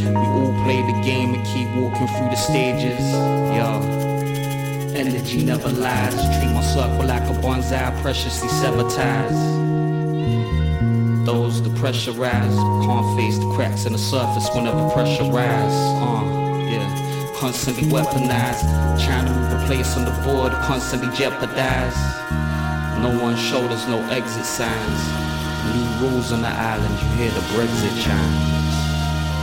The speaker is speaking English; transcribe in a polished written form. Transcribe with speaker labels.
Speaker 1: We all play the game and keep walking through the stages. Energy never lies. Treat my circle like a bonsai, preciously sever ties. Those that pressurize can't face the cracks in the surface whenever pressure rise. Constantly weaponized, trying to move a place on the board, constantly jeopardized. No one showed us no exit signs. New rules on the island, you hear the Brexit chime.